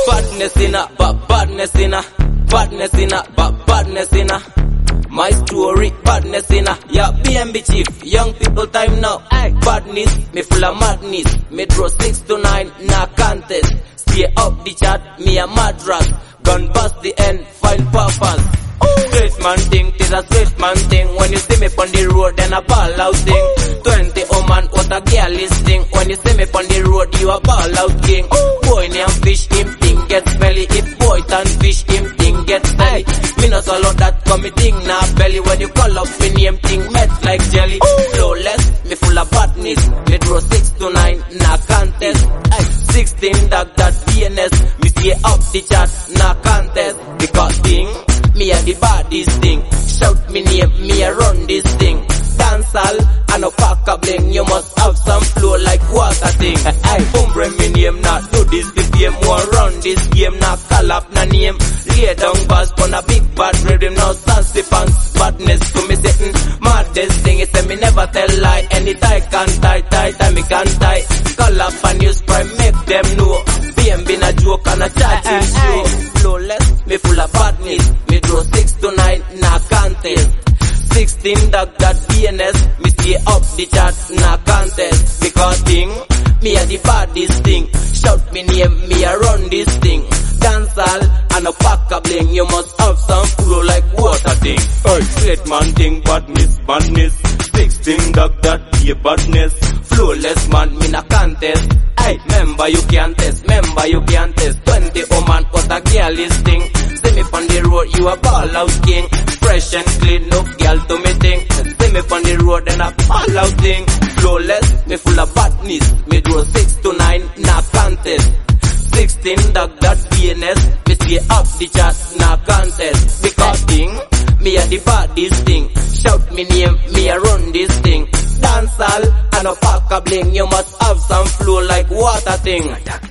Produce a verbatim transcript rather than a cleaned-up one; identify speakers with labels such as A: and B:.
A: Badness inna, but badness inna. Badness inna, but badness inna. My story, badness inna. Yeah, B M B chief, young people time now. Aye. Badness, me full of madness. Me draw six to nine, nah contest. Stay up the chart, me a madras. Gun bust the end, find purpose. Straight man thing, tis a straight man thing. When you see me on the road, then a ball out thing. Twenty oh man, what a girl is thing. When you see me on the road, you a ball out king. Boy name fish, him thing get smelly. If boy turn fish, him thing get smelly. Me no swallow that, but me thing nah belly. When you call up me name thing, met like jelly. Flawless, me full of badness. Me draw six to nine, nah contest. Ay, sixteen dog that B N S. Me stay up the chart, nah contest. Because thing, me a the baddest thing. Shout me name, me a run this thing. Dancehall, and no pack a bling. You must have some flow like water thing. Aye, umbre me name, not do this the game. More run this game, not call up na name. Lay down bass on a big bad rhythm. Now sassy pants, badness to me sitting. Maddest thing is say me never tell lie. Any tie can tie, tie, tie me can tie. Call up a news prime, make them know. B M B na joke and a chatting show. Flawless, me full of badness. Me draw six to nine, nah contest. Sixteen dog that B N S. Me stay up the chart, nah contest. Because thing, me a the baddest thing. Shout me name, me a run this thing. Dancehall, and a pack a bling. You must have some flow like water thing. Hey, straight man thing, badness, badness. Sixteen dog that be a badness. Flawless man, me na contest. Hey, member you can't test, member you can't test. Twenty oh man, what a girl is thing. See me on the road, you a ball out king. Fresh and clean, no girl to me thing. See me on the road, and a ball out thing. Flawless, me full of badness. Me draw six to nine, nah contest. Sixteen dog that B N S. Me stay up the chart, nah contest. Because thing, me a the baddest thing. Shout me name, me a run this thing. Dancehall, and a pack a bling. You must have some flow like water thing.